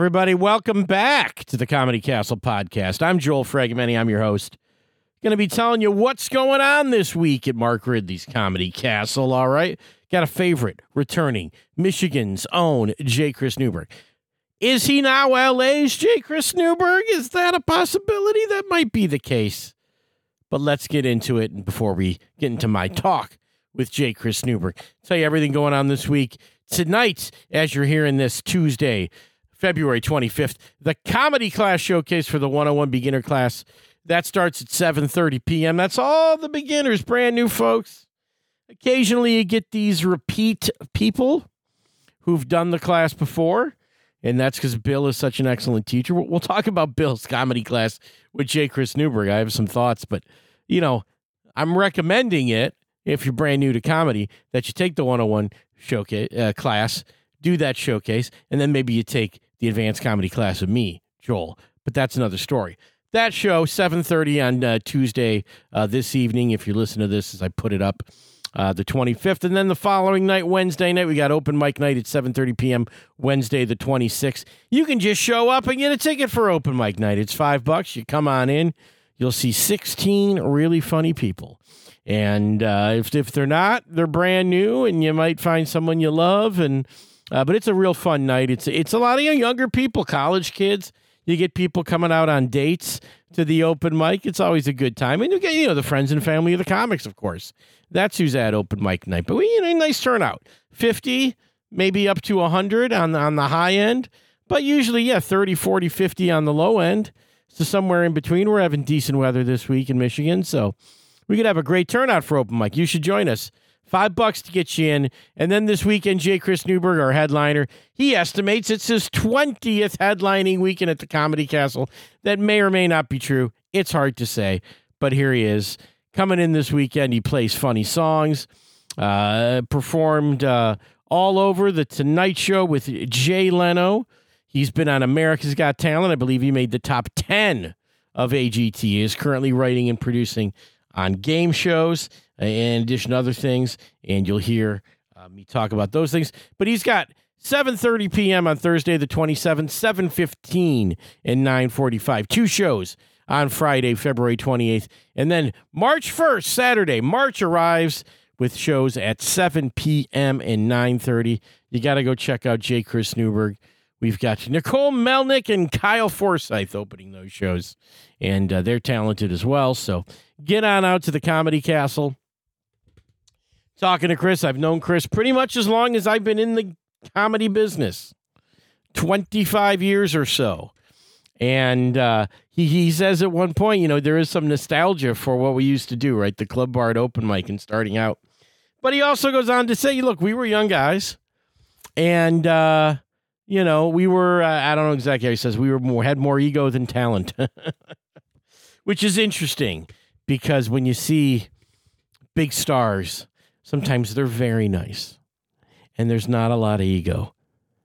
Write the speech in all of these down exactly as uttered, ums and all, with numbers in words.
everybody. Welcome back to the Comedy Castle podcast. I'm Joel Fragmenti. I'm your host. Going to be telling you what's going on this week at Mark Ridley's Comedy Castle, all right? Got a favorite returning, Michigan's own J. Chris Newberg. Is he now L A's J. Chris Newberg? Is that a possibility? That might be the case. But let's get into it before we get into my talk with J. Chris Newberg. Tell you everything going on this week. Tonight, as you're hearing this, Tuesday, February twenty-fifth, the Comedy Class Showcase for the one oh one Beginner Class. That starts at seven thirty p.m. That's all the beginners, brand new folks. Occasionally you get these repeat people who've done the class before, and that's because Bill is such an excellent teacher. We'll talk about Bill's comedy class with J. Chris Newberg. I have some thoughts, but, you know, I'm recommending it, if you're brand new to comedy, that you take the one oh one showcase uh, class, do that showcase, and then maybe you take the advanced comedy class with me, Joel. But that's another story. That show, seven thirty on uh, Tuesday uh, this evening, if you listen to this as I put it up, uh, the twenty-fifth. And then the following night, Wednesday night, we got open mic night at seven thirty p.m., Wednesday the twenty-sixth. You can just show up and get a ticket for open mic night. It's five bucks. You come on in. You'll see sixteen really funny people. And uh, if, if they're not, they're brand new, and you might find someone you love. And uh, but it's a real fun night. It's, it's a lot of younger people, college kids. You get people coming out on dates to the open mic. It's always a good time. And you get, you know, the friends and family of the comics, of course. That's who's at open mic night. But we, you know, nice turnout. fifty, maybe up to one hundred on the, on the high end. But usually, yeah, thirty, forty, fifty on the low end. So somewhere in between. We're having decent weather this week in Michigan. So we could have a great turnout for open mic. You should join us. Five bucks to get you in. And then this weekend, J. Chris Newberg, our headliner, he estimates it's his twentieth headlining weekend at the Comedy Castle. That may or may not be true. It's hard to say. But here he is. Coming in this weekend, he plays funny songs. Uh, performed uh, all over The Tonight Show with Jay Leno. He's been on America's Got Talent. I believe he made the top ten of A G T. He is currently writing and producing on game shows, in addition to other things, and you'll hear uh, me talk about those things. But he's got seven thirty p.m. on Thursday the twenty-seventh, seven fifteen, and nine forty-five. Two shows on Friday, February twenty-eighth. And then March first, Saturday, March arrives with shows at seven p.m. and nine thirty. You got to go check out J. Chris Newberg. We've got Nicole Melnick and Kyle Forsyth opening those shows, and uh, they're talented as well. So get on out to the Comedy Castle. Talking to Chris, I've known Chris pretty much as long as I've been in the comedy business, twenty-five years or so. And uh, he, he says at one point, you know, there is some nostalgia for what we used to do, right? The Club Bar at open mic and starting out. But he also goes on to say, look, we were young guys, and uh, you know, we were, uh, I don't know exactly how he says, we were more, had more ego than talent, which is interesting because when you see big stars, sometimes they're very nice and there's not a lot of ego.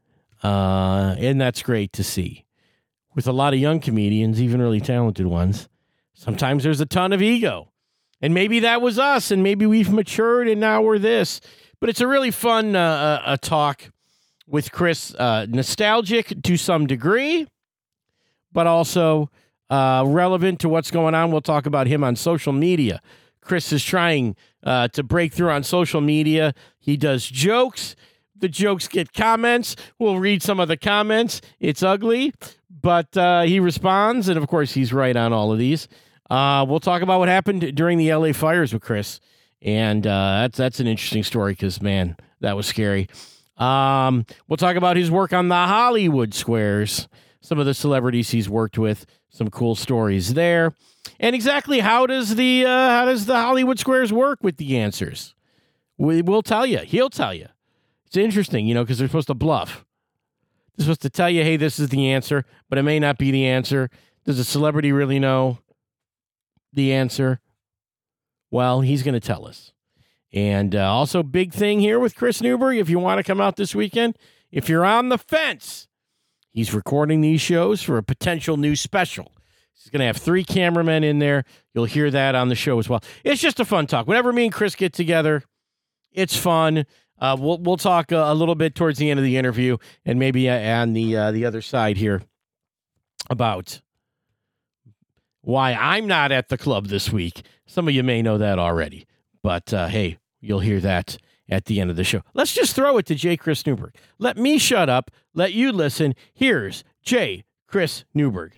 Uh, and that's great to see. With a lot of young comedians, even really talented ones, sometimes there's a ton of ego. And maybe that was us, and maybe we've matured and now we're this. But it's a really fun uh, uh, talk with Chris, uh, nostalgic to some degree, but also uh, relevant to what's going on. We'll talk about him on social media. Chris is trying uh, to break through on social media. He does jokes. The jokes get comments. We'll read some of the comments. It's ugly, but uh, he responds, and of course, he's right on all of these. Uh, we'll talk about what happened during the L A fires with Chris, and uh, that's that's an interesting story because, man, that was scary. Um, we'll talk about his work on the Hollywood Squares, some of the celebrities he's worked with, some cool stories there, and exactly how does the uh, how does the Hollywood Squares work with the answers? We, we'll tell you. He'll tell you. It's interesting, you know, because they're supposed to bluff. They're supposed to tell you, hey, this is the answer, but it may not be the answer. Does a celebrity really know the answer? Well, he's going to tell us. And uh, also, big thing here with Chris Newberg, if you want to come out this weekend, if you're on the fence, he's recording these shows for a potential new special. He's going to have three cameramen in there. You'll hear that on the show as well. It's just a fun talk. Whenever me and Chris get together, it's fun. Uh, we'll we'll talk a, a little bit towards the end of the interview, and maybe uh, on the uh, the other side here about why I'm not at the club this week. Some of you may know that already, but uh, hey, you'll hear that at the end of the show. Let's just throw it to J. Chris Newberg. Let me shut up. Let you listen. Here's J. Chris Newberg.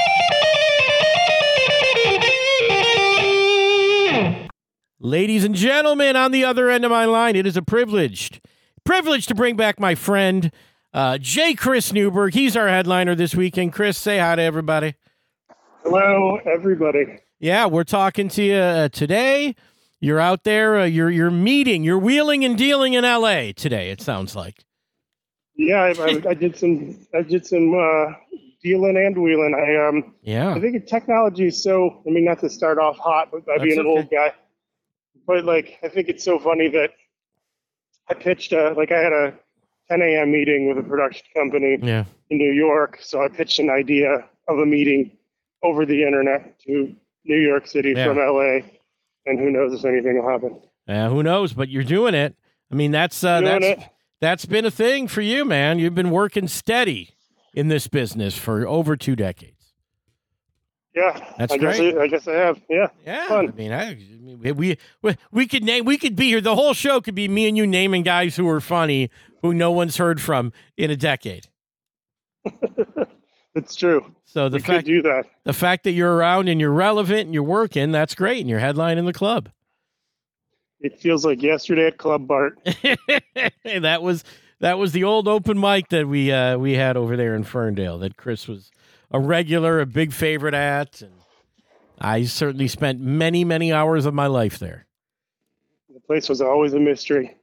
Ladies and gentlemen, on the other end of my line, it is a privilege, privilege to bring back my friend, uh, J. Chris Newberg. He's our headliner this weekend. Chris, say hi to everybody. Hello, everybody. Yeah, we're talking to you uh, today. You're out there. Uh, you're you're meeting. You're wheeling and dealing in L A today. It sounds like. Yeah, I, I, I did some. I did some uh, dealing and wheeling. I um. Yeah. I think technology is so. I mean, not to start off hot by That's being an okay. old guy, but like I think it's so funny that I pitched a like I had a ten a.m. meeting with a production company Yeah. in New York. So I pitched an idea of a meeting over the internet to New York City Yeah. from L A, and who knows if anything will happen. Yeah. Who knows? But you're doing it. I mean, that's uh, Doing that's it. that's been a thing for you, man. You've been working steady in this business for over two decades. Yeah, That's I guess great. I, I guess I have. Yeah. Yeah, Fun. I mean, I, I mean, we, we we could name we could be here. The whole show could be me and you naming guys who are funny who no one's heard from in a decade. It's true. So the we fact could do that. the fact that you're around and you're relevant and you're working, that's great, and you're headlining the club. It feels like yesterday at Club Bart. that was that was the old open mic that we uh, we had over there in Ferndale. That Chris was a regular, a big favorite at, and I certainly spent many many hours of my life there. The place was always a mystery.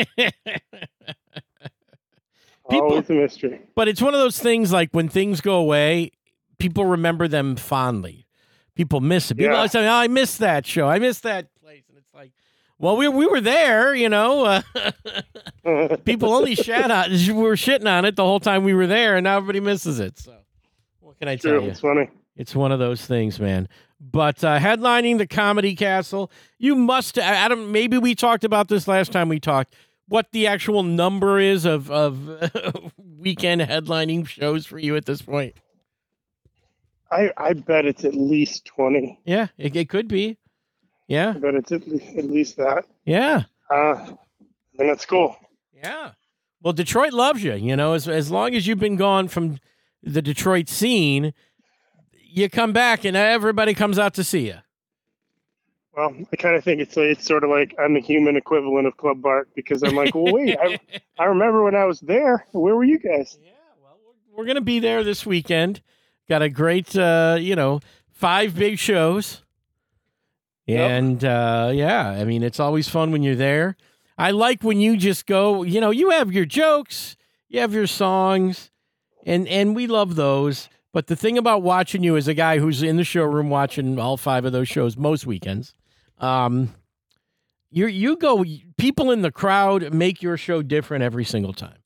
People- always a mystery. But it's one of those things like when things go away, people remember them fondly. People miss it. People Yeah. always say, oh, I missed that show. I missed that place. And it's like, well, we we were there, you know. Uh, people only shat on we were shitting on it the whole time we were there, and now everybody misses it. So what can I tell True. you? It's funny. It's one of those things, man. But uh, headlining the Comedy Castle, you must, Adam, maybe we talked about this last time we talked, what the actual number is of, of weekend headlining shows for you at this point. I, I bet it's at least twenty. Yeah, it, it could be. Yeah, I bet it's at least, at least that. yeah, Uh, and that's cool. yeah. Well, Detroit loves you, you know, as, as long as you've been gone from the Detroit scene, you come back and everybody comes out to see you. Well, I kind of think it's like, it's sort of like I'm the human equivalent of Club Bart because I'm like, well, wait, I, I remember when I was there. Where were you guys? Yeah, well, we're, we're going to be there this weekend. Got a great, uh, you know, five big shows. Yep. And, uh, yeah, I mean, it's always fun when you're there. I like when you just go, you know, you have your jokes, you have your songs, and, and we love those. But the thing about watching you as a guy who's in the showroom watching all five of those shows most weekends, um, you you go, people in the crowd make your show different every single time.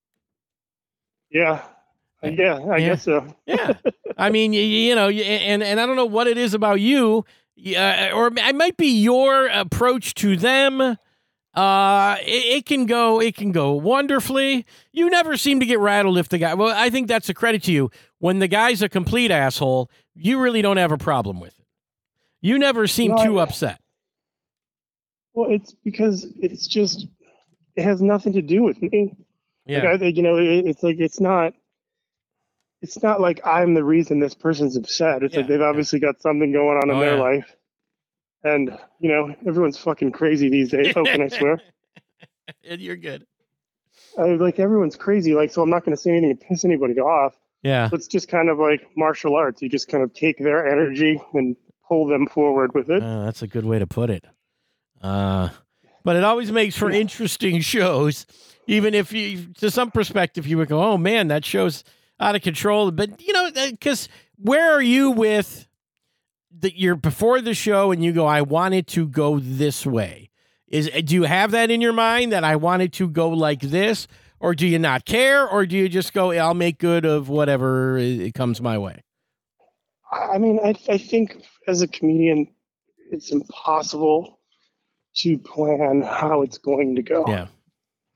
Yeah. Yeah, I Yeah. guess so. Yeah. I mean, you, you know, you- and, and I don't know what it is about you, uh, or it might be your approach to them. Uh, it, it can go, it can go wonderfully. You never seem to get rattled if the guy, well, I think that's a credit to you. When the guy's a complete asshole, you really don't have a problem with it. You never seem No, too I- upset. Well, it's because it's just, it has nothing to do with me. Yeah. Like, I think, you know, it, it's like, it's not, it's not like I'm the reason this person's upset. It's Yeah, like they've yeah. obviously got something going on in Oh, their yeah. life. And, you know, everyone's fucking crazy these days. Oh, can I swear? And you're good. I, like, everyone's crazy. Like, so I'm not going to say anything to piss anybody off. Yeah. So it's just kind of like martial arts. You just kind of take their energy and pull them forward with it. Uh, that's a good way to put it. Uh, but it always makes for interesting shows, even if you, to some perspective, you would go, oh man, that show's out of control. But, you know, because where are you with the, you're before the show and you go, I want it to go this way? Is do you have that in your mind that I want it to go like this? Or do you not care? Or do you just go, I'll make good of whatever it comes my way? I mean, I, I think as a comedian, it's impossible to plan how it's going to go. Yeah.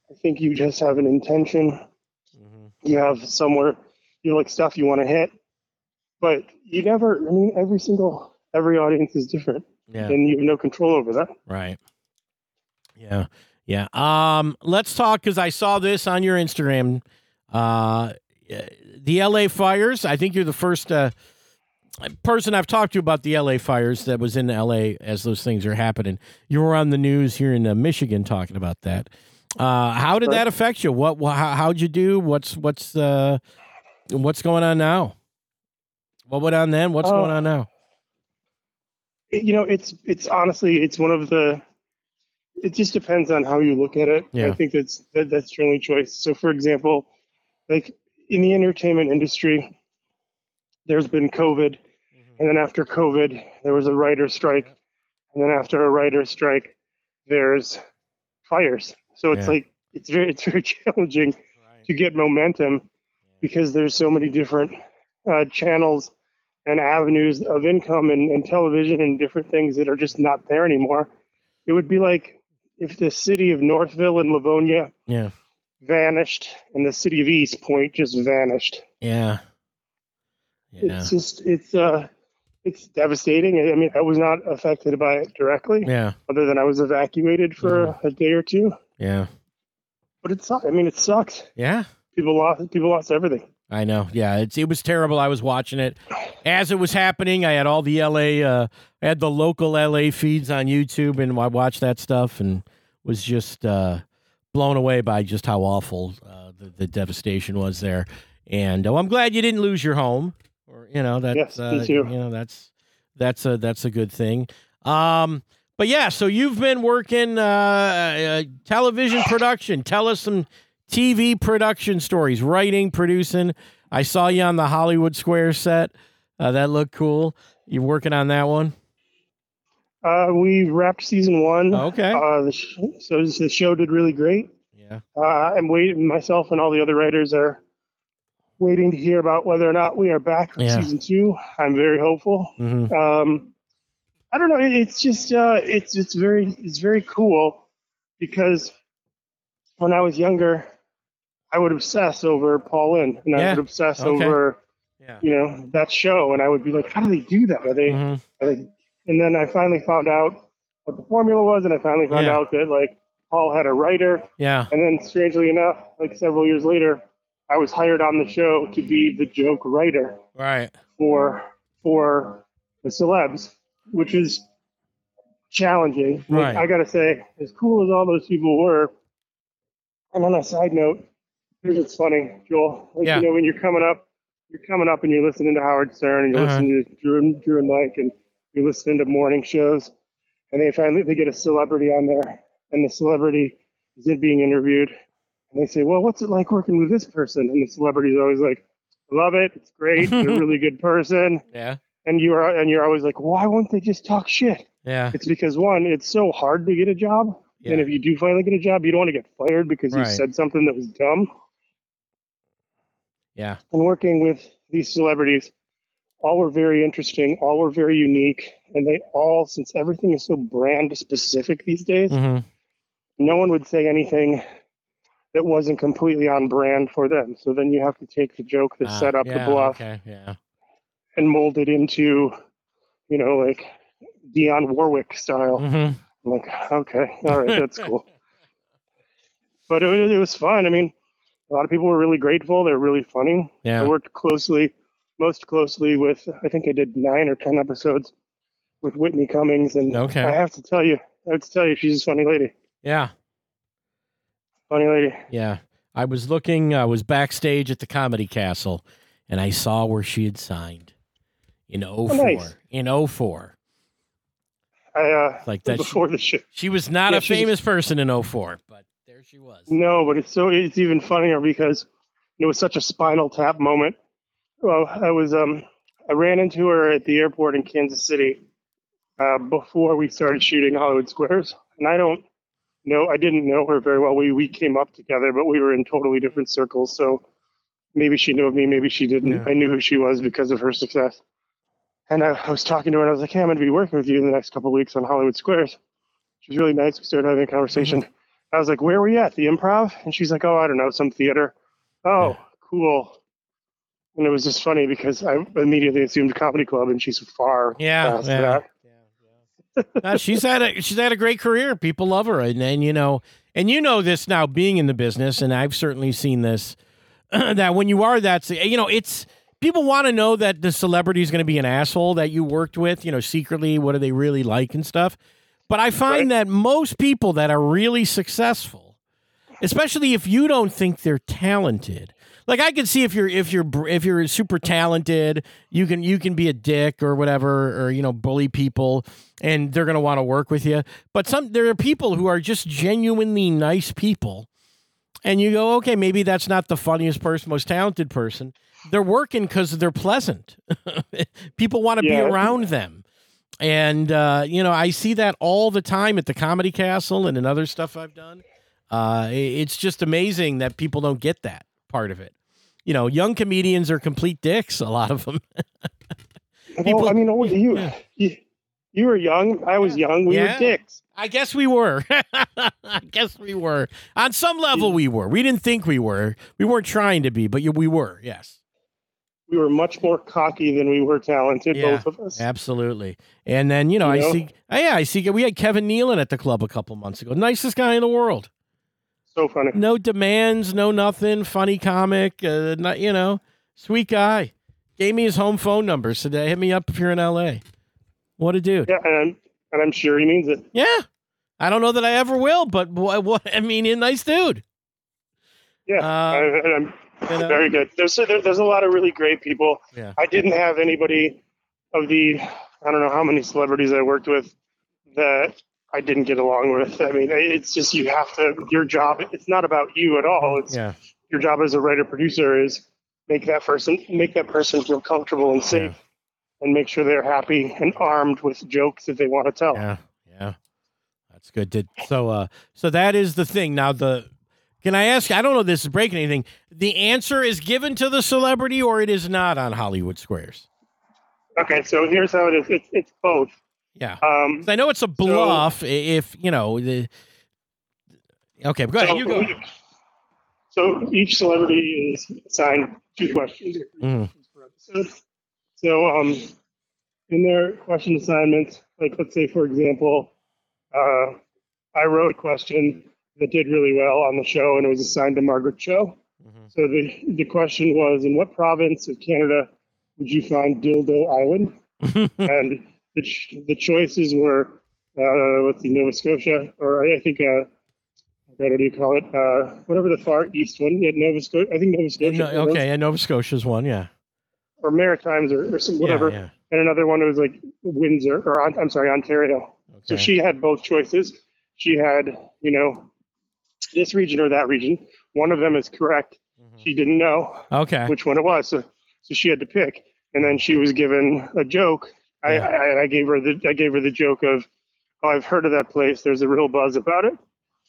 I think you just have an intention. Mm-hmm. You have somewhere, you know, like stuff you want to hit, but you never, I mean, every single, every audience is different. Yeah. And you have no control over that. Right. Yeah. Yeah. Um, let's talk, because I saw this on your Instagram. Uh, the L A fires. I think you're the first uh, person I've talked to about the L A fires that was in L A as those things are happening. You were on the news here in uh, Michigan talking about that. Uh, how did Right. that affect you? What? How, how'd you do? What's what's uh, what's going on now? What went on then? What's Uh, going on now? You know, it's it's honestly, it's one of the. It just depends on how you look at it. Yeah. I think that's that, that's your only choice. So, for example, like in the entertainment industry, there's been COVID, and then after COVID, there was a writer's strike, and then after a writer's strike, there's fires. So it's Yeah. like it's very it's very challenging to get momentum because there's so many different uh, channels and avenues of income and, and television and different things that are just not there anymore. It would be like if the city of Northville and Livonia Yeah. vanished and the city of East Point just vanished. Yeah. Yeah. It's just it's uh it's devastating. I mean, I was not affected by it directly, Yeah. other than I was evacuated for Mm-hmm. a day or two. Yeah. But it sucked. I mean, it sucked. Yeah. People lost. People lost everything. I know. Yeah, it's it was terrible. I was watching it as it was happening. I had all the L A, uh, I had the local L A feeds on YouTube, and I watched that stuff and was just uh, blown away by just how awful uh, the, the devastation was there. And oh, I'm glad you didn't lose your home, or you know that's Yes, uh, me too. you know that's that's a that's a good thing. Um, but yeah, so you've been working uh, uh, television production. Tell us some T V production stories, writing, producing. I saw you on the Hollywood Square set. Uh, that looked cool. You working on that one? Uh, we wrapped season one. Okay. Uh, the sh- so the show did really great. Yeah. Uh, I'm waiting. Myself and all the other writers are waiting to hear about whether or not we are back for Yeah. season two. I'm very hopeful. Mm-hmm. Um, I don't know. It, it's just uh, it's it's very it's very cool because when I was younger, I would obsess over Paul Lynde, and I Yeah. would obsess Okay. over Yeah. you know that show, and I would be like, how do they do that? Are they? Mm-hmm. Are they? And then I finally found out what the formula was, and I finally found Yeah. out that like Paul had a writer, Yeah. and then strangely enough, like several years later, I was hired on the show to be the joke writer Right. for for the celebs, which is challenging. Like, Right. I gotta say, as cool as all those people were, and on a side note, here's what's funny, Joel. Like Yeah. you know, when you're coming up, you're coming up and you're listening to Howard Stern and you're Uh-huh. listening to Drew and Drew and Mike and you're listening to morning shows, and they finally they get a celebrity on there, and the celebrity is in being interviewed, and they say, "Well, what's it like working with this person?" And the celebrity's always like, "I love it. It's great. They're a really good person." Yeah. And you are and you're always like, "Why won't they just talk shit?" Yeah. It's because one, it's so hard to get a job, Yeah. and if you do finally get a job, you don't want to get fired because you Right. said something that was dumb. Yeah. And working with these celebrities, all were very interesting, all were very unique, and they all, since everything is so brand specific these days, Mm-hmm. no one would say anything that wasn't completely on brand for them. So then you have to take the joke, the Ah, setup, yeah, the bluff, Okay. Yeah. and mold it into, you know, like Dionne Warwick style. Mm-hmm. I'm like, okay, all right, that's cool. But it, was- it was fun. I mean, a lot of people were really grateful. They're really funny. Yeah. I worked closely, most closely with, I think I did nine or ten episodes with Whitney Cummings. And Okay. I have to tell you, I have to tell you, she's a funny lady. Yeah. Funny lady. Yeah. I was looking, I was backstage at the Comedy Castle, and I saw where she had signed in oh four. nice. In oh four. I, uh, Like that. She, before the show. she was not Yeah, a she's- famous person in oh four, but there she was. No, but it's so, it's even funnier because it was such a Spinal Tap moment. Well, I was, um, I ran into her at the airport in Kansas City uh, before we started shooting Hollywood Squares. And I don't know, I didn't know her very well. We, we came up together, but we were in totally different circles. So maybe she knew of me, maybe she didn't. Yeah. I knew who she was because of her success. And I, I was talking to her and I was like, hey, I'm going to be working with you in the next couple of weeks on Hollywood Squares. She was really nice. We started having a conversation. I was like, where were you at? The Improv? And she's like, oh, I don't know, some theater. Oh, Yeah. cool. And it was just funny because I immediately assumed comedy club, and she's far Yeah, past yeah. that. Uh, she's had a she's had a great career. People love her, and, and you know, and you know this now, being in the business, and I've certainly seen this. That when you are that, you know, it's people want to know that the celebrity is going to be an asshole that you worked with. You know, secretly, what do they really like and stuff. But I find Right. that most people that are really successful, especially if you don't think they're talented. Like I can see if you're if you're if you're super talented, you can you can be a dick or whatever, or you know bully people, and they're gonna want to work with you. But some there are people who are just genuinely nice people, and you go, okay, maybe that's not the funniest person, most talented person. They're working because they're pleasant. People want to Yeah. be around them, and uh, you know I see that all the time at the Comedy Castle and in other stuff I've done. Uh, it's just amazing that people don't get that part of it. You know, young comedians are complete dicks, a lot of them. People- well, I mean, you, Yeah. you you were young. I was young. We Yeah. were dicks. I guess we were. I guess we were. On some level, we were. We didn't think we were. We weren't trying to be, but you- we were, yes. We were much more cocky than we were talented, Yeah. both of us. Absolutely. And then, you know, You I know? see, oh, yeah, I see, we had Kevin Nealon at the club a couple months ago. Nicest guy in the world. So funny. No demands, no nothing. Funny comic, uh, not, you know, sweet guy. Gave me his home phone number. Said, hit me up if you're in L A. What a dude. Yeah, and I'm, and I'm sure he means it. Yeah. I don't know that I ever will, but what, what I mean, a nice dude. Yeah, Uh, I, and I'm you know? very good. There's there, there's a lot of really great people. Yeah. I didn't have anybody of the I don't know how many celebrities I worked with that I didn't get along with. I mean, it's just you have to. Your job. It's not about you at all. It's Yeah. your job as a writer producer is make that person make that person feel comfortable and safe, and make sure they're happy and armed with jokes that they want to tell. Yeah. Yeah. That's good. Did, so, uh, so that is the thing. Now, the, can I ask, I don't know if this is breaking anything. The answer is given to the celebrity or it is not on Hollywood Squares? Okay, so here's how it is. It's it's both. Yeah. Um, 'Cause I know it's a bluff if, you know, the, okay, go ahead. so, You go. So each celebrity is assigned two questions Mhm. per episode. So um, in their question assignments, like let's say for example, uh, I wrote a question that did really well on the show, and it was assigned to Margaret Cho. Mhm. So the the question was, in what province of Canada would you find Dildo Island? And the ch- the choices were, uh, let's see, Nova Scotia, or I think, uh, what do you call it? Uh, whatever the far east one. Yeah, Nova Scotia. I think Nova Scotia. No, okay, and Nova Scotia's one, yeah. Or Maritimes, or, or some whatever. Yeah, And another one was like Windsor, or on, I'm sorry, Ontario. yeah. So Okay. she had both choices. She had, you know, this region or that region. One of them is correct. Mhm. She didn't know Okay. which one it was, so so she had to pick. And then she was given a joke. I, Yeah. I I gave her the I gave her the joke of, oh, I've heard of that place. There's a real buzz about it.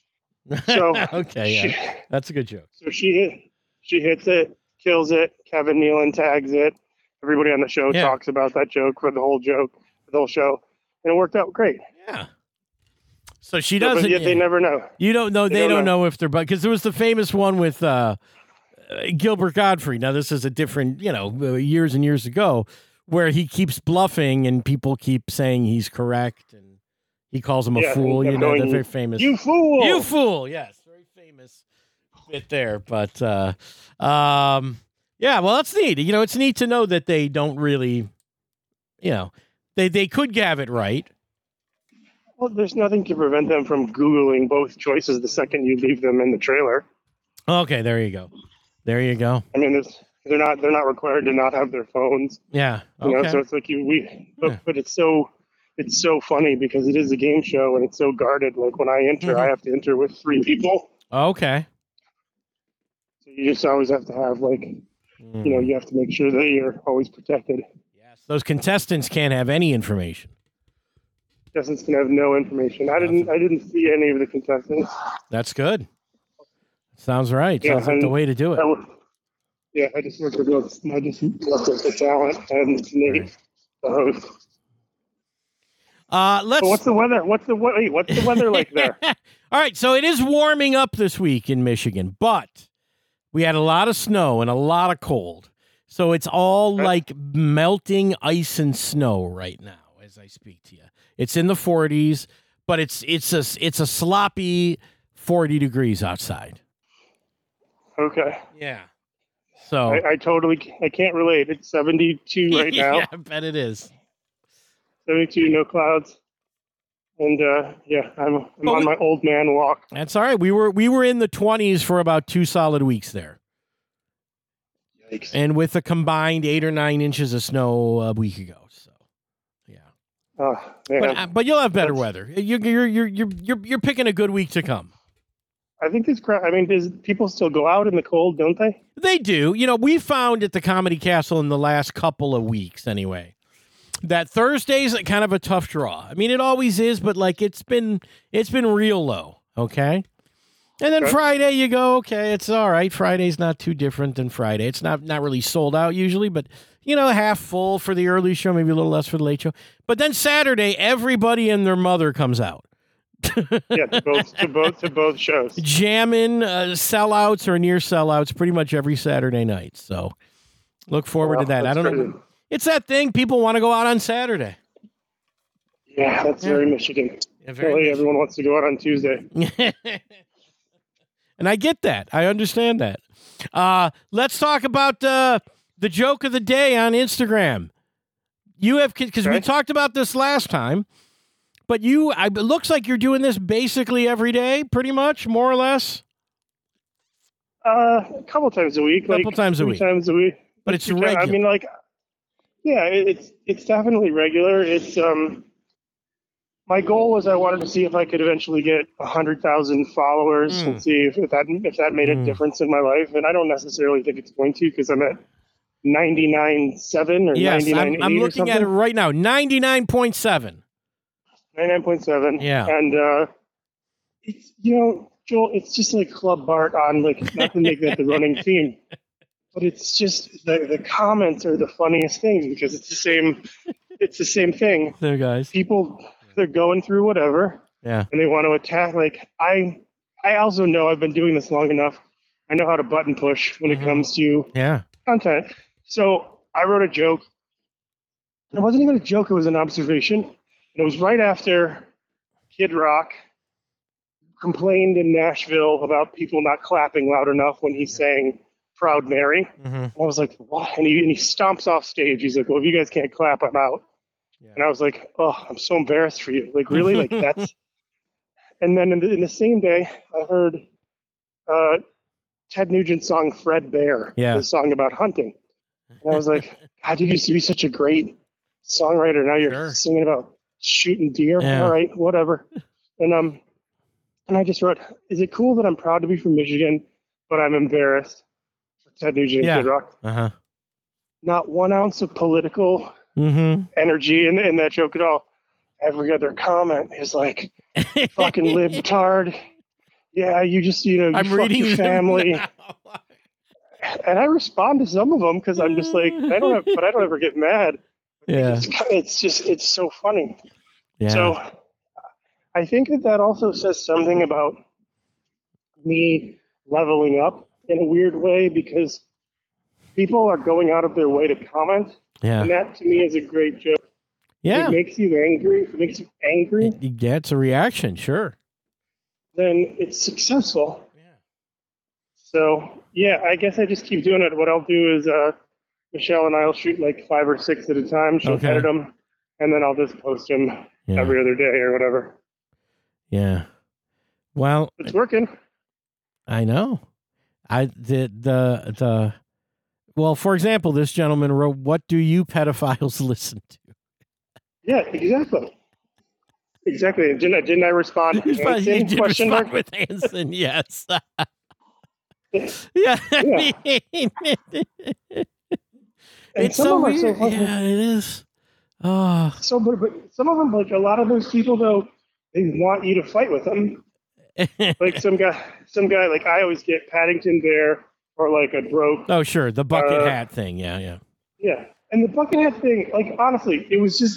So okay, yeah. she, That's a good joke. so she hit, she hits it, kills it. Kevin Nealon tags it. Everybody on the show Yeah. talks about that joke for the whole joke, for the whole show, and it worked out great. Yeah. So she But doesn't. yet they never know. You don't know. They, They don't, don't know. if they're because there was the famous one with uh, uh, Gilbert Godfrey. Now this is a different, you know, uh, years and years ago, where he keeps bluffing and people keep saying he's correct, and he calls him a Yeah, fool. and You know, going, the very famous You fool! You fool. Yes, very famous bit there. But uh, um, yeah, well, that's neat. You know, it's neat to know that they don't really, you know, they they could have it right. Well, there's nothing to prevent them from Googling both choices the second you leave them in the trailer. Okay, there you go. There you go. I mean, it's, they're not they're not required to not have their phones. Yeah. You Okay. know, so it's like you we, but, Yeah. but it's so it's so funny because it is a game show and it's so guarded. Like when I enter, Mhm. I have to enter with three people, Okay. so you just always have to have like Mm. you know you have to make sure that you're always protected. Yes. Those contestants can't have any information. Contestants can have no information. I didn't I didn't see any of the contestants. That's good. Sounds right. Yeah, Sounds like the and way to do it. I wo- yeah, I just worked with I just worked with the talent and Nate, the host. Uh, let's. So what's the weather? What's the wait, What's the weather like there? All right, so it is warming up this week in Michigan, but we had a lot of snow and a lot of cold. So it's all Okay. like melting ice and snow right now as I speak to you. It's in the forties, but it's it's a it's a sloppy forty degrees outside. Okay. Yeah. So I, I totally I can't relate. It's seventy-two right now. yeah, I bet it is. seventy-two, no clouds. And uh, yeah, I'm I'm But on we- my old man walk. That's all right. We were we were in the twenties for about two solid weeks there. Yikes. And with a combined eight or nine inches of snow a week ago. So, yeah. Oh, man. But uh, but you'll have better That's- weather. You're you're you're you're you're you're picking a good week to come. I think this crap. I mean, does people still go out in the cold? Don't they? They do. You know, we found at the Comedy Castle in the last couple of weeks, anyway, that Thursday's kind of a tough draw. I mean, it always is, but like it's been it's been real low. Okay. And then Okay. Friday, you go, okay, it's all right. Friday's not too different than Friday. It's not not really sold out usually, but, you know, half full for the early show, maybe a little less for the late show. But then Saturday, everybody and their mother comes out. Yeah, to both to both to both shows. Jamming uh, sellouts or near sellouts pretty much every Saturday night. So look forward Wow, to that. I that's don't crazy. know. It's that thing. People want to go out on Saturday. Yeah, that's Yeah. very Michigan. Yeah, Apparently, everyone wants to go out on Tuesday. And I get that. I understand that. Uh, let's talk about uh, the joke of the day on Instagram. You have, because we Okay. talked about this last time, but you, I, it looks like you're doing this basically every day, pretty much, more or less. Uh, a couple times a week. Couple like times a three week. Times a week. But it's Two ti- regular. I mean, like, yeah, it, it's it's definitely regular. It's um, my goal was I wanted to see if I could eventually get a hundred thousand followers Mm. and see if, if that if that made Mm. a difference in my life. And I don't necessarily think it's going to because I'm at ninety-nine seven or Yes, ninety-nine I'm, I'm eight or looking at it something. right now. ninety-nine point seven. ninety-nine point seven. Yeah. And uh, it's you know, Joel, it's just like Club Bart on like not to make that the running theme. But it's just the, the comments are the funniest things because it's the same it's the same thing. There, guys. People they're going through whatever Yeah. and they want to attack. Like I I also know I've been doing this long enough. I know how to button push when Mhm. it comes to Yeah. content. So I wrote a joke. It wasn't even a joke, it was an observation. And it was right after Kid Rock complained in Nashville about people not clapping loud enough when he sang Proud Mary. Mm-hmm. And I was like, what? And he, and he stomps off stage. He's like, well, if you guys can't clap, I'm out. Yeah. And I was like, oh, I'm so embarrassed for you. Like, really? Like, that's. And then in the, in the same day, I heard uh, Ted Nugent's song Fred Bear, Yeah. the song about hunting. And I was like, God, you used to be such a great songwriter. Now you're Sure. singing about shooting deer. Yeah. All right, whatever. And um, and I just wrote, is it cool that I'm proud to be from Michigan, but I'm embarrassed for Ted Nugent Yeah. and Kid Rock? Uh-huh. Not one ounce of political Mm-hmm. energy in, in that joke at all. Every other comment is like, fucking libtard. Yeah, you just, you know, you I'm fuck reading your them family. now. And I respond to some of them because I'm just like, I don't have, but I don't ever get mad. Yeah. It's, it's just, it's so funny. Yeah. So I think that that also says something about me leveling up in a weird way because people are going out of their way to comment. yeah. And that to me is a great joke. Yeah. It makes you angry. If it makes you angry, It, yeah, it's a reaction, sure. then it's successful. Yeah. So yeah, I guess I just keep doing it. What I'll do is uh, Michelle and I'll shoot like five or six at a time. She'll Okay. edit them, and then I'll just post them Yeah. every other day or whatever. Yeah. Well, It's working. I know. I the the the well, for example, this gentleman wrote, "What do you pedophiles listen to?" Yeah, exactly. Exactly. Didn't I, didn't I respond? You respond- you Hanson? did Question respond mark? with Hanson, yes. yeah, I Yeah. mean, And it's some so of them are so weird. funny. Yeah, it is. Oh, So, but, but some of them, like a lot of those people, though, they want you to fight with them. Like some guy, some guy, like I always get Paddington Bear or like a broke. oh, sure, the bucket Uh, hat thing. Yeah, yeah. Yeah. And the bucket hat thing, like honestly, it was just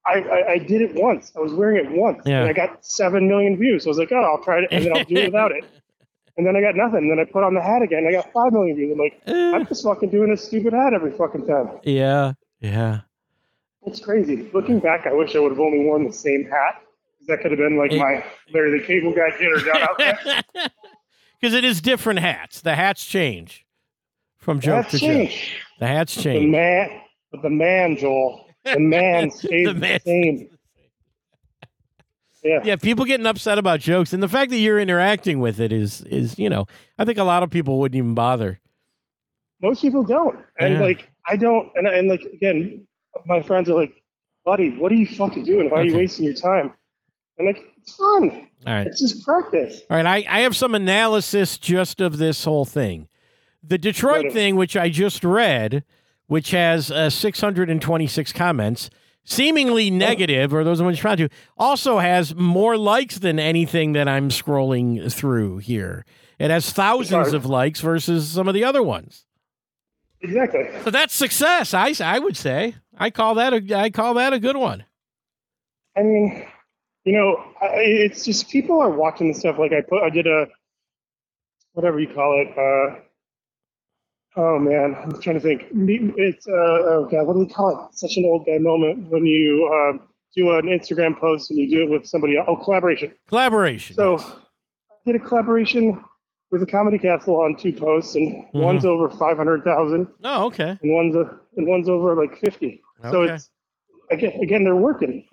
I, I, I did it once. I was wearing it once, Yeah. and I got seven million views. So I was like, oh, I'll try it, and then I'll do it without it. And then I got nothing. And then I put on the hat again. I got five million views. I'm like, I'm just fucking doing this stupid hat every fucking time. Yeah, yeah. It's crazy. Looking back, I wish I would have only worn the same hat. That could have been like It, my Larry the Cable Guy kid or down out there. Because it is different hats. The hats change from joke That's to changed. joke. The hats The change. man, but the man, Joel, the man stays The the, man same. Yeah. Yeah, people getting upset about jokes, and the fact that you're interacting with it is is you know, I think a lot of people wouldn't even bother. Most people don't, and Yeah. like I don't, and and like again, my friends are like, buddy, what are you fucking doing? Why are you Okay. wasting your time? And like, it's fun. All right. It's just practice. All right, I, I have some analysis just of this whole thing. The Detroit Right. thing, which I just read, which has uh, six hundred twenty-six comments, seemingly negative, or those are ones you're trying to, also has more likes than anything that I'm scrolling through here. It has thousands Sorry. of likes versus some of the other ones. Exactly. So that's success, I, I would say. I call that a I call that a good one. I mean, you know, I, it's just people are watching the stuff. Like I put, I did a, whatever you call it. Uh, oh man, I'm trying to think. It's uh, oh god, what do we call it? Such an old guy moment when you uh, do an Instagram post and you do it with somebody else. Oh, collaboration. Collaboration. So I did a collaboration with a Comedy Castle on two posts, and Mm-hmm. one's over five hundred thousand, Oh, okay. and one's a, and one's over like fifty. So Okay. it's again, again, they're working.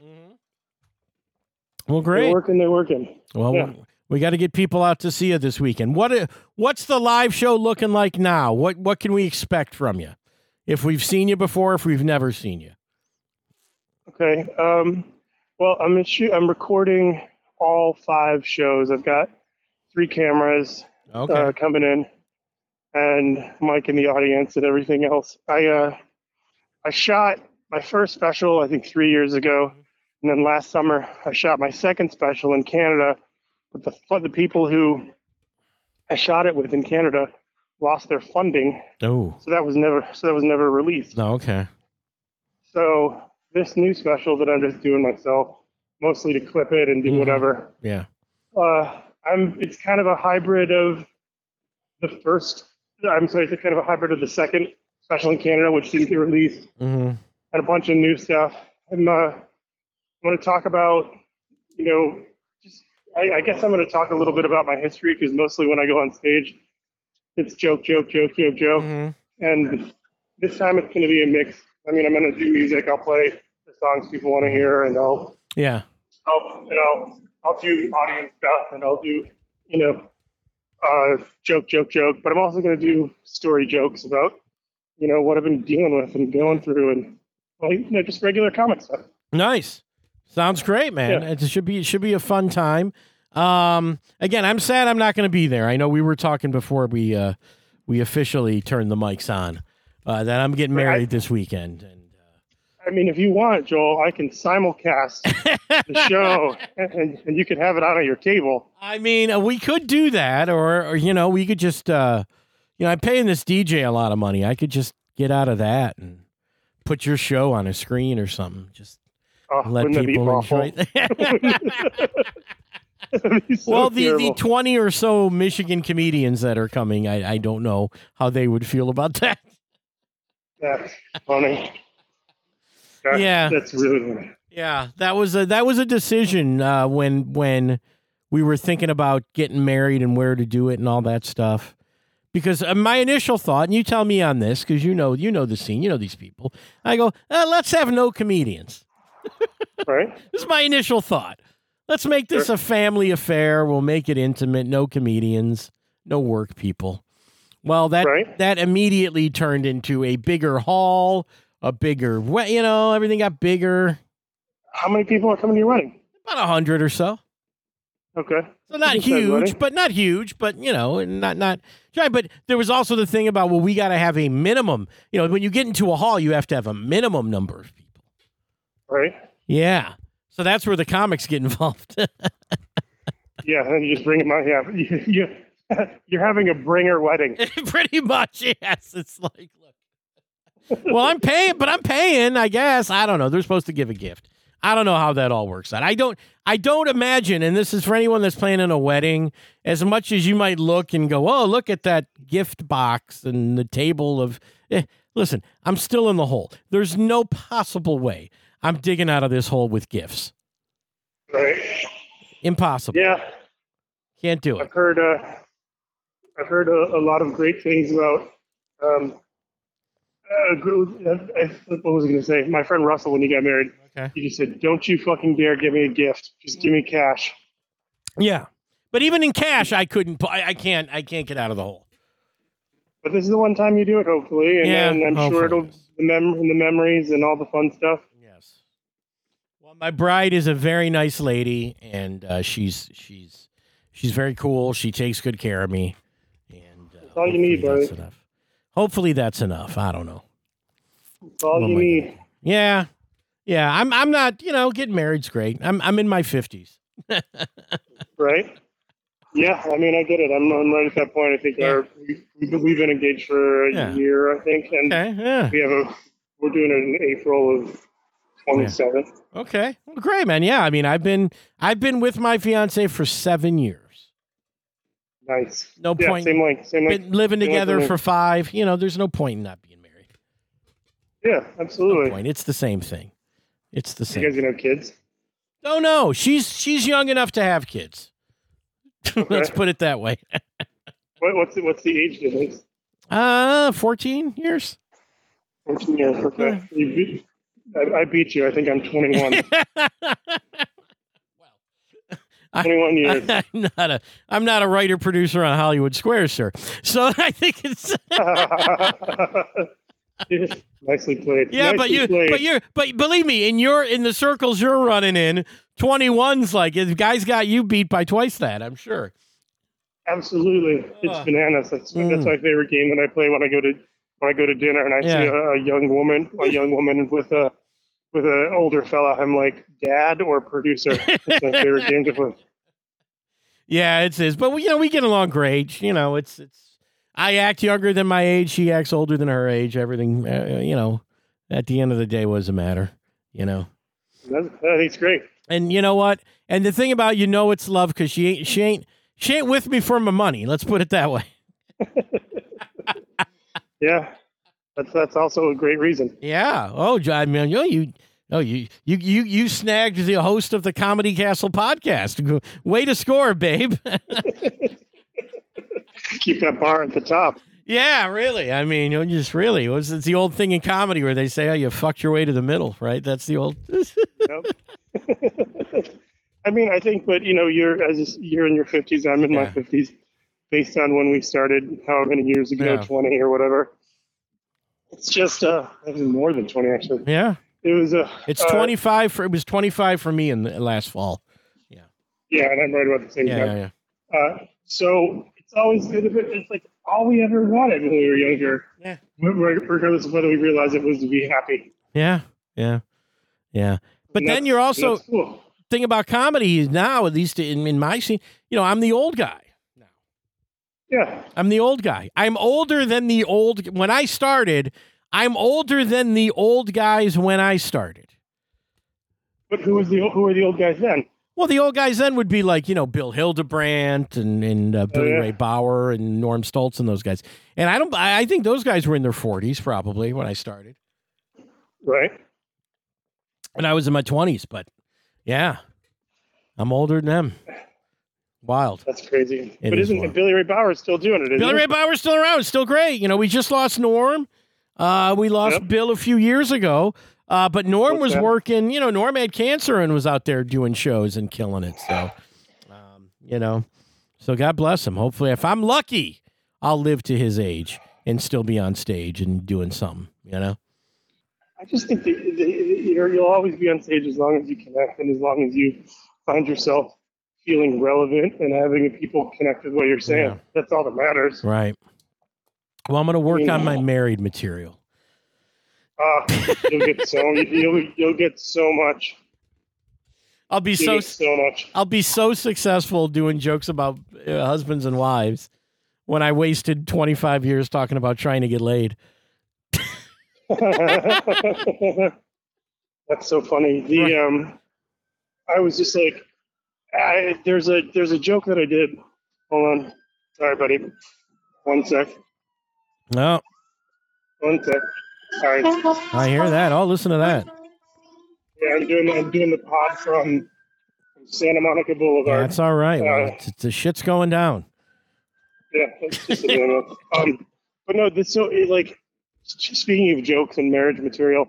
Well, They're great. working. They're working. Well, Yeah. we, we got to get people out to see you this weekend. What i- what's the live show looking like now? What what can we expect from you? If we've seen you before, if we've never seen you. Okay. Um, well, I'm gonna shoot, I'm recording all five shows. I've got three cameras Okay. uh, coming in, and Mike in the audience, and everything else. I uh, I shot my first special, I think, three years ago, and then last summer I shot my second special in Canada. But the the people who I shot it with in Canada lost their funding, oh. so that was never so that was never released. No, okay. So this new special that I'm just doing myself, mostly to clip it and do Mhm. whatever. Yeah. Uh, I'm. It's kind of a hybrid of the first. I'm sorry, it's kind of a hybrid of the second special in Canada, which didn't get released, Mm-hmm. and a bunch of new stuff. I'm. Uh, I'm going to talk about, you know, just. I, I guess I'm going to talk a little bit about my history, because mostly when I go on stage, it's joke, joke, joke, joke, joke. Mm-hmm. And this time it's going to be a mix. I mean, I'm going to do music. I'll play the songs people want to hear, and I'll, Yeah. I'll, you know, I'll do audience stuff, and I'll do, you know, uh, joke, joke, joke. But I'm also going to do story jokes about, you know, what I've been dealing with and going through, and well, you know, just regular comic stuff. Nice. Sounds great, man. Yeah. It should be it should be a fun time. Um, again, I'm sad I'm not going to be there. I know we were talking before we uh, we officially turned the mics on uh, that I'm getting married Right. this weekend. And I mean, if you want, Joel, I can simulcast the show, and, and you can have it out on your table. I mean, uh, we could do that, or, or you know, we could just, uh, you know, I'm paying this D J a lot of money. I could just get out of that and put your show on a screen or something. Just Oh, let wouldn't that be people awful? enjoy it. That'd be so Well, the, the terrible. twenty or so Michigan comedians that are coming, I, I don't know how they would feel about that. That's funny. That- Yeah. That's really funny. Yeah, that was a that was a decision uh, when when we were thinking about getting married and where to do it and all that stuff. Because uh, my initial thought, and you tell me on this, because you know you know the scene, you know these people. I go, uh, let's have no comedians. Right? This is my initial thought. Let's make this Sure. a family affair. We'll make it intimate. No comedians, no work people. Well, that Right. that immediately turned into a bigger hall, a bigger, we- you know, everything got bigger. How many people are coming to your wedding? About a hundred or so. Okay. So not Decent sized wedding. huge, but not huge, but you know, not not giant. But there was also the thing about, well, we got to have a minimum. You know, when you get into a hall, you have to have a minimum number of people. Right? Yeah. So that's where the comics get involved. Yeah, and you just bring them out. Yeah, you, you, you're having a bringer wedding. Pretty much, yes. It's like, look. Well, I'm paying, but I'm paying, I guess. I don't know. They're supposed to give a gift. I don't know how that all works out. I don't I don't imagine, and this is for anyone that's planning a wedding, as much as you might look and go, oh, look at that gift box and the table of, eh, listen, I'm still in the hole. There's no possible way I'm digging out of this hole with gifts. Right. Impossible. Yeah. Can't do it. I've heard, uh, I've heard a, a lot of great things about, um, uh, what was I going to say? My friend Russell, when he got married, okay. he just said, don't you fucking dare give me a gift. Just give me cash. Yeah. But even in cash, I couldn't, I, I can't, I can't get out of the hole. But this is the one time you do it, hopefully. And, Yeah, and I'm hopefully. sure it'll, the, mem- the memories and all the fun stuff. Yes. Well, my bride is a very nice lady, and uh, she's, she's, she's very cool. She takes good care of me. And uh, That's all you need, buddy. that's enough. Hopefully that's enough. I don't know. That's all What you am I need. gonna do? Yeah. Yeah. I'm I'm not, you know, getting married's great. I'm I'm in my fifties. Right? Yeah, I mean, I get it. I'm, I'm right at that point. I think Yeah. our, we've, been- we've been engaged for a Yeah. year, I think. And Okay. Yeah. we have a, we're doing it in April of twenty-seven. Okay. Well, great, man. Yeah. I mean, I've been I've been with my fiance for seven years. Nice. No Yeah, point. same length. Same length. Been living same length together for me. for five. You know, there's no point in not being married. Yeah, No absolutely. point. It's the same thing. It's the You same. guys gonna have kids? Oh no, she's she's young enough to have kids. Let's put it that way. What, what's the, what's the age difference? Uh, fourteen years. fourteen years. Okay. You beat, I, I beat you. I think I'm twenty-one. twenty-one years. I'm not a I'm not a writer producer on Hollywood Squares, sir. So I think it's Nicely played. yeah, Nicely but you played. but you but believe me, in your in the circles you're running in, twenty-one's like the guy's got you beat by twice that, I'm sure. Absolutely, it's Uh, bananas. That's, mm. that's my favorite game that I play when I go to when I go to dinner and I see Yeah. a, a young woman, a young woman with a with an older fella. I'm like, dad or producer. That's my favorite game to play. Yeah, it's his. But you know, we get along great. You know, it's it's. I act younger than my age. She acts older than her age. Everything, uh, you know, at the end of the day, what does it matter? You know. That's, I think it's great. And you know what? And the thing about you know it's love because she ain't she ain't she ain't with me for my money. Let's put it that way. Yeah, that's that's also a great reason. Yeah. Oh, John, man, you you. Oh, you, you you you snagged the host of the Comedy Castle podcast. Way to score, babe. Keep that bar at the top. Yeah, really. I mean, you know, just really. It was, it's the old thing in comedy where they say, oh, you fucked your way to the middle, right? That's the old. Yep. I mean, I think, but you know, you're as you're in your fifties. I'm in Yeah. my fifties. Based on when we started, how many years ago, Yeah. twenty or whatever. It's just uh, it was more than twenty actually. Yeah. It was a. It's uh, twenty-five for, it was twenty-five for me in the last fall. Yeah, and I'm right about the same Yeah, time. yeah, yeah. Uh, so it's always good if it, it's like all we ever wanted when we were younger. Yeah. Regardless of whether we realized it was to be happy. Yeah. Yeah. Yeah. But And then that's- you're and also, that's cool. thing about comedy is now, at least in, in my scene, you know, I'm the old guy. Yeah. I'm the old guy. I'm older than the old, when I started, I'm older than the old guys when I started. But who was the who were the old guys then? Well, the old guys then would be like, you know, Bill Hildebrandt and, and uh, Billy yeah. Ray Bauer and Norm Stoltz and those guys. And I don't, I I think those guys were in their forties probably when I started. Right. And I was in my twenties, but yeah, I'm older than them. Wild. That's crazy. It but is isn't wild. Billy Ray Bauer still doing it? Isn't Billy he? Ray Bauer's still around. Still great. You know, we just lost Norm. Uh, we lost Yep. Bill a few years ago. Uh, but Norm What's was that? working, you know, Norm had cancer and was out there doing shows and killing it. So, um, you know, so God bless him. Hopefully, if I'm lucky, I'll live to his age and still be on stage and doing something, you know? I just think that, that you're, you'll always be on stage as long as you connect and as long as you find yourself feeling relevant and having people connect with what you're saying. Yeah. That's all that matters. Right. Well, I'm going to work mean- on my married material. Uh, you'll get so you'll you'll get so much. I'll be You'll so get so much. I'll be so successful doing jokes about uh, husbands and wives when I wasted twenty-five years talking about trying to get laid. Well, That's so funny. The Right. um, I was just like, I, there's a there's a joke that I did. Hold on, sorry, buddy. One sec. No, One sec. Sorry. I hear that. Oh, listen to that. Yeah, I'm doing I'm doing the pod from Santa Monica Yeah, Boulevard. that's all right. Well, Uh, it's, the shit's going down. Yeah, it's just a demo. Um, but no, this so it, like speaking of jokes and marriage material,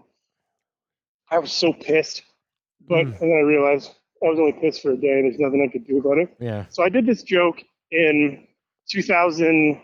I was so pissed, but Mm. and then I realized I was only pissed for a day. There's nothing I could do about it. Yeah. So I did this joke in two thousand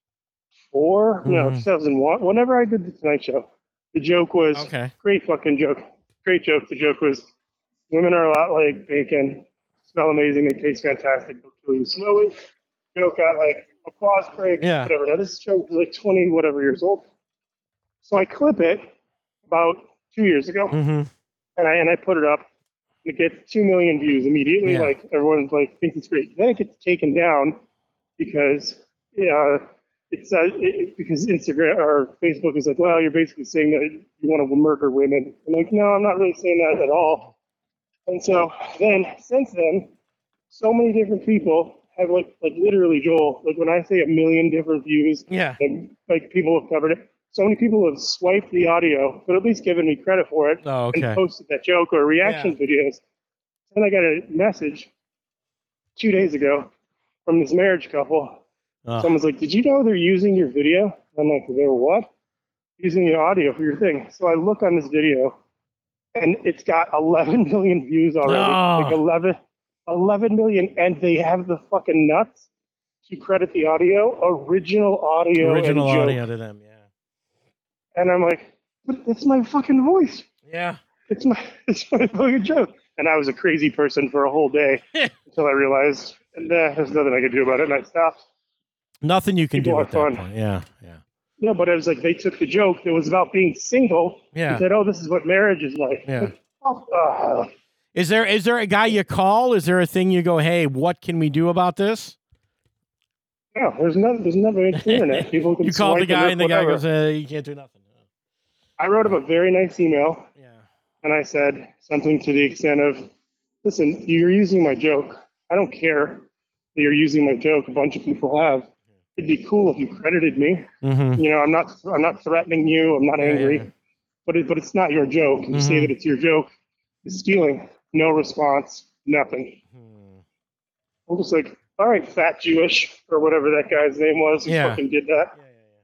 four, no, Mhm. two thousand one. Whenever I did the Tonight Show, the joke was Okay. great fucking joke, great joke. The joke was women are a lot like bacon, smell amazing, they taste fantastic, but kill you slowly. Joke got like applause break, Yeah. whatever. Now this joke is like twenty whatever years old. So I clip it about two years ago, Mm-hmm. and I and I put it up. It gets two million views immediately. Yeah. Like everyone's like thinks it's great. Then it gets taken down because yeah, it's uh, it, because Instagram or Facebook is like, well, you're basically saying that you want to murder women. I'm like, no, I'm not really saying that at all. And so then, since then, so many different people have like like literally, Joel, like when I say a million different views, Yeah. and like people have covered it. So many people have swiped the audio, but at least given me credit for it Oh, okay. and posted that joke or reaction videos. Then I got a message two days ago from this marriage couple. Oh. Someone's like, "Did you know they're using your video?" I'm like, "They're what?" Using your audio for your thing. So I look on this video, and it's got eleven million views already. Oh. Like eleven, eleven million, and they have the fucking nuts to credit the audio, original audio, Original and joke. audio to them. Yeah. And I'm like, "But it's my fucking voice. Yeah. It's my, it's my fucking joke." And I was a crazy person for a whole day until I realized, nah, there's nothing I could do about it, and I stopped. Nothing you can People do are at that fun. point. Yeah. Yeah. No, but it was like they took the joke that was about being single Yeah. and said, "Oh, this is what marriage is like." Yeah. Oh, uh, Is there is there a guy you call? Is there a thing you go, hey, what can we do about this? no, there's no, there's never the internet. People can You call the swipe guy it, and the guy whatever. goes, uh, you can't do nothing. I wrote him a very nice email, Yeah. and I said something to the extent of, "Listen, you're using my joke. I don't care that you're using my joke. A bunch of people have. It'd be cool if you credited me. Mm-hmm. You know, I'm not, I'm not threatening you. I'm not Yeah, angry, yeah, yeah. but it, but it's not your joke. You say Mhm. that it's your joke. It's stealing. No response. Nothing. I'm just like, all right, fat Jewish or whatever that guy's name was who Yeah. fucking did that."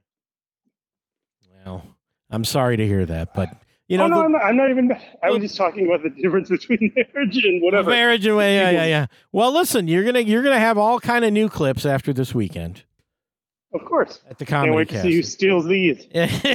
Well, I'm sorry to hear that, but you know, oh no, the, I'm not, I'm not even. I was the- just talking about the difference between marriage and whatever. marriage and yeah, yeah, yeah. Well, listen, you're gonna you're gonna have all kind of new clips after this weekend Of course. at the Can't comedy wait to see who cast. steals these.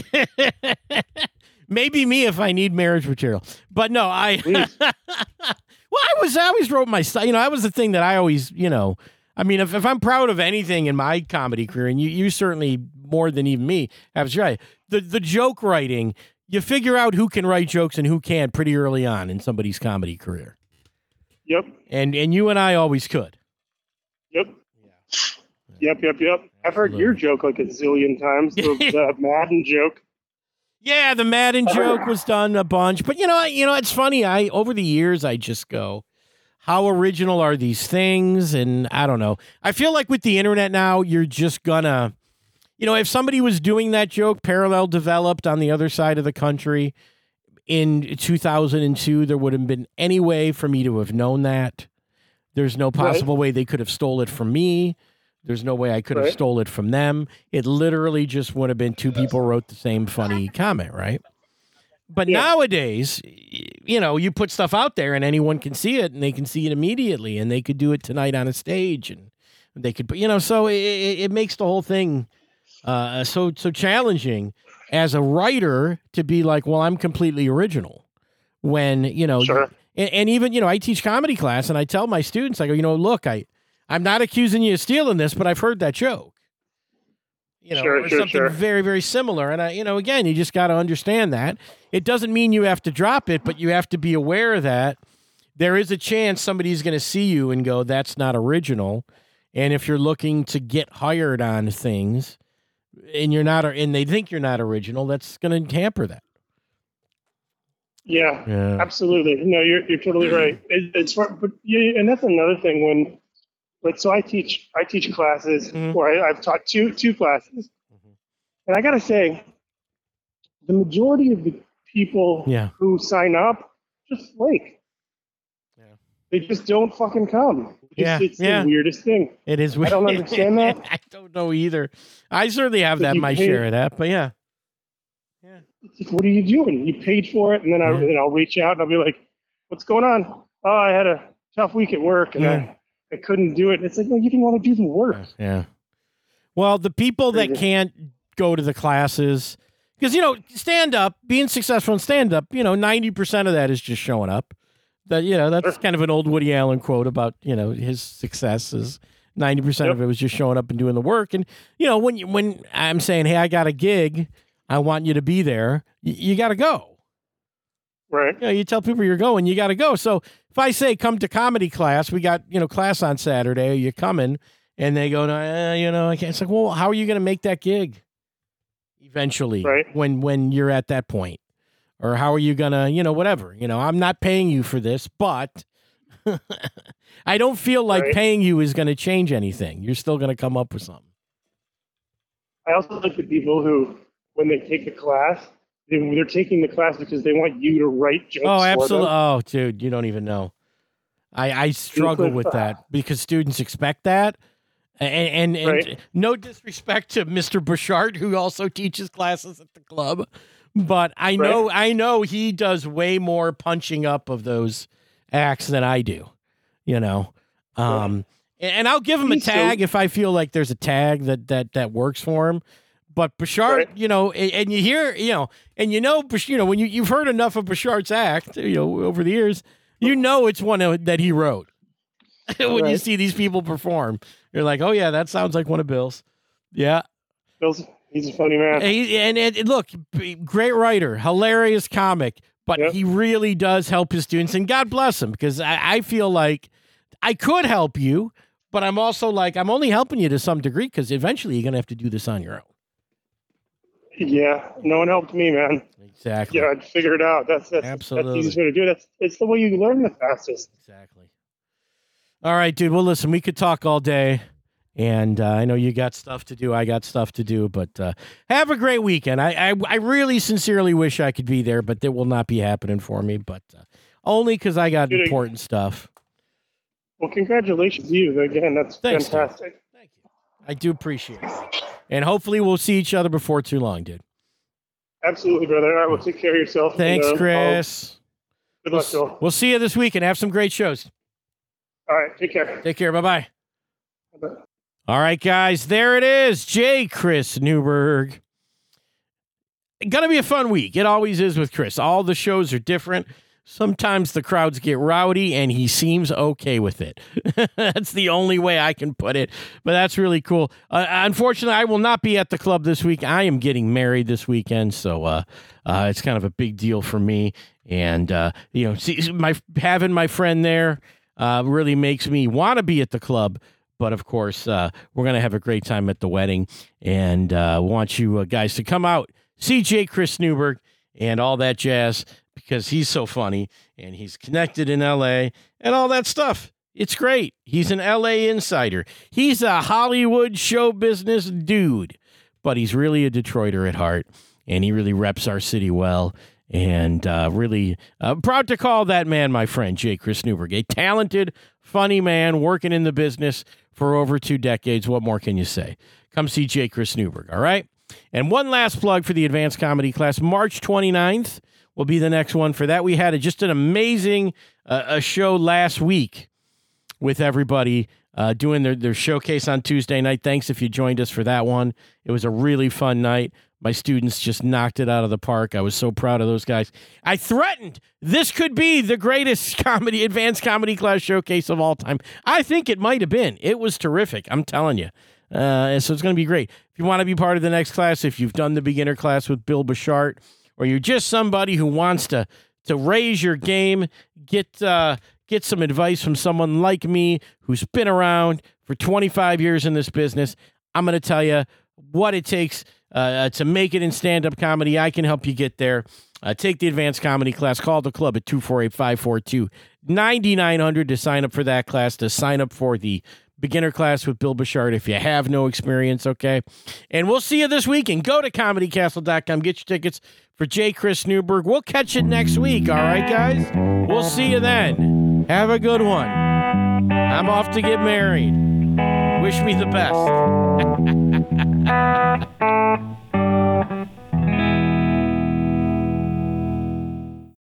Maybe me if I need marriage material, but no, I. Please. Well, I was I always wrote my stuff. You know, that was the thing that I always, you know, I mean, if, if I'm proud of anything in my comedy career, and you you certainly more than even me have tried the the joke writing. You figure out who can write jokes and who can't pretty early on in somebody's comedy career, Yep. and and you and I always could. Yep. Yep. Yep. Yep. I've heard your joke like a zillion times. The, the Madden joke. Yeah, the Madden joke was done a bunch, but you know, you know, it's funny. I over the years, I just go, how original are these things? And I don't know. I feel like with the internet now, you're just gonna, you know, if somebody was doing that joke, parallel developed on the other side of the country in two thousand two, there wouldn't have been any way for me to have known that. There's no possible way they could have stole it from me. There's no way I could have Right. stole it from them. It literally just would have been two people wrote the same funny comment, right? But Yeah. nowadays, y- you know, you put stuff out there and anyone can see it and they can see it immediately and they could do it tonight on a stage and they could, you know, so it, it, it makes the whole thing uh, so so challenging as a writer to be like, well, I'm completely original when, you know, Sure. and, and even, you know, I teach comedy class and I tell my students, I go, you know, look, I, I'm not accusing you of stealing this, but I've heard that joke. You know, Sure, or sure, something sure. very, very similar. And I, you know, again, you just got to understand that. It doesn't mean you have to drop it, but you have to be aware that there is a chance somebody's going to see you and go, that's not original. And if you're looking to get hired on things and you're not, and they think you're not original, that's going to hamper that. Yeah, Yeah. absolutely. No, you're you're totally right. It, it's for, but yeah, and that's another thing when, like, so I teach I teach classes, Mhm. or I, I've taught two two classes, Mhm. and I gotta say, the majority of the people Yeah. who sign up just flake. Yeah. They just don't fucking come. It's, Yeah, it's yeah. the weirdest thing. It is I weird. don't understand that. I don't know either. I certainly have Like, that you my pay- share of that, but yeah. Yeah. It's like, what are you doing? You paid for it, and then I Yeah. and I'll reach out and I'll be like, "What's going on? Oh, I had a tough week at work, and Yeah. I, I couldn't do it." And it's like, no, you didn't want to do the work. Yeah. Yeah. Well, the people that Crazy. can't go to the classes, because, you know, stand up, being successful in stand up, you know, ninety percent of that is just showing up. That, you know, that's Sure. kind of an old Woody Allen quote about, you know, his success is ninety percent Yep. of it was just showing up and doing the work. And, you know, when you, when I'm saying, hey, I got a gig, I want you to be there, you, you got to go. Right. You know, you tell people you're going, you got to go. So if I say come to comedy class, we got, you know, class on Saturday, are you coming? And they go, eh, you know, I can't. It's like, well, how are you going to make that gig eventually Right. when when you're at that point? Or how are you going to, you know, whatever. You know, I'm not paying you for this, but I don't feel like Right. paying you is going to change anything. You're still going to come up with something. I also like the people who, when they take the class, they, they're taking the class because they want you to write jokes Oh, for absolutely. them. Oh, dude, you don't even know. I, I struggle with that because students expect that. And, and, and Right. no disrespect to Mister Bouchard, who also teaches classes at the club, but I know I know he does way more punching up of those acts than I do, you know. Um, and, and I'll give him a He's so- tag if I feel like there's a tag that that that works for him. But Bouchard, Right. you know, and, and you hear, you know, and you know, Bouch- you know, when you you've heard enough of Bouchard's act, you know, over the years, you know, it's one of- that he wrote. When you Right. see these people perform, you're like, oh yeah, that sounds like one of Bill's. Yeah. Bill's, he's a funny man. And, he- and, and look, b- great writer, hilarious comic, but Yep. he really does help his students, and God bless him, because I, I feel like I could help you, but I'm also like, I'm only helping you to some degree, because eventually you're going to have to do this on your own. Yeah, no one helped me, man. Exactly. Yeah, I'd figure it out. That's that's, that's Absolutely. the easiest way to do it. That's it's the way you learn the fastest. Exactly. All right, dude. Well, listen, we could talk all day, and uh, I know you got stuff to do. I got stuff to do, but uh, have a great weekend. I, I I really sincerely wish I could be there, but that will not be happening for me. But uh, only because I got Dude, important stuff. Well, congratulations to you again. That's Thanks, dude. fantastic. Thank you. I do appreciate it, and hopefully we'll see each other before too long, dude. Absolutely, brother. All right, well, take care of yourself. Thanks, and, uh, Chris. I'll- Good luck, We'll, Joel. we'll see you this weekend. Have some great shows. All right, take care. Take care. Bye bye. Bye. All right, guys, there it is. J. Chris Newberg. Gonna be a fun week. It always is with Chris. All the shows are different. Sometimes the crowds get rowdy, and he seems okay with it. That's the only way I can put it, but that's really cool. Uh, unfortunately, I will not be at the club this week. I am getting married this weekend, so uh, uh, it's kind of a big deal for me. And, uh, you know, see, my having my friend there uh, really makes me want to be at the club. But, of course, uh, we're going to have a great time at the wedding, and uh, want you uh, guys to come out, see J. Chris Newberg and all that jazz, because he's so funny, and he's connected in L A and all that stuff. It's great. He's an L A insider. He's a Hollywood show business dude, but he's really a Detroiter at heart, and he really reps our city well. And uh, really uh, proud to call that man my friend, J. Chris Newberg, a talented, funny man working in the business for over two decades. What more can you say? Come see J. Chris Newberg, all right? And one last plug for the advanced comedy class. March twenty-ninth will be the next one for that. We had a, just an amazing uh, a show last week with everybody uh, doing their, their showcase on Tuesday night. Thanks if you joined us for that one. It was a really fun night. My students just knocked it out of the park. I was so proud of those guys. I threatened this could be the greatest comedy, advanced comedy class showcase of all time. I think it might have been. It was terrific. I'm telling you. Uh, and so it's going to be great. If you want to be part of the next class, if you've done the beginner class with Bill Bouchard, or you're just somebody who wants to to raise your game, get uh, get some advice from someone like me who's been around for twenty-five years in this business, I'm going to tell you, what it takes uh, to make it in stand-up comedy. I can help you get there. Uh, take the advanced comedy class. Call the club at two four eight, five four two, nine nine zero zero to sign up for that class, to sign up for the beginner class with Bill Bouchard if you have no experience, okay? And we'll see you this weekend. Go to comedy castle dot com. Get your tickets for J. Chris Newberg. We'll catch you next week, all right, guys? We'll see you then. Have a good one. I'm off to get married. Wish me the best.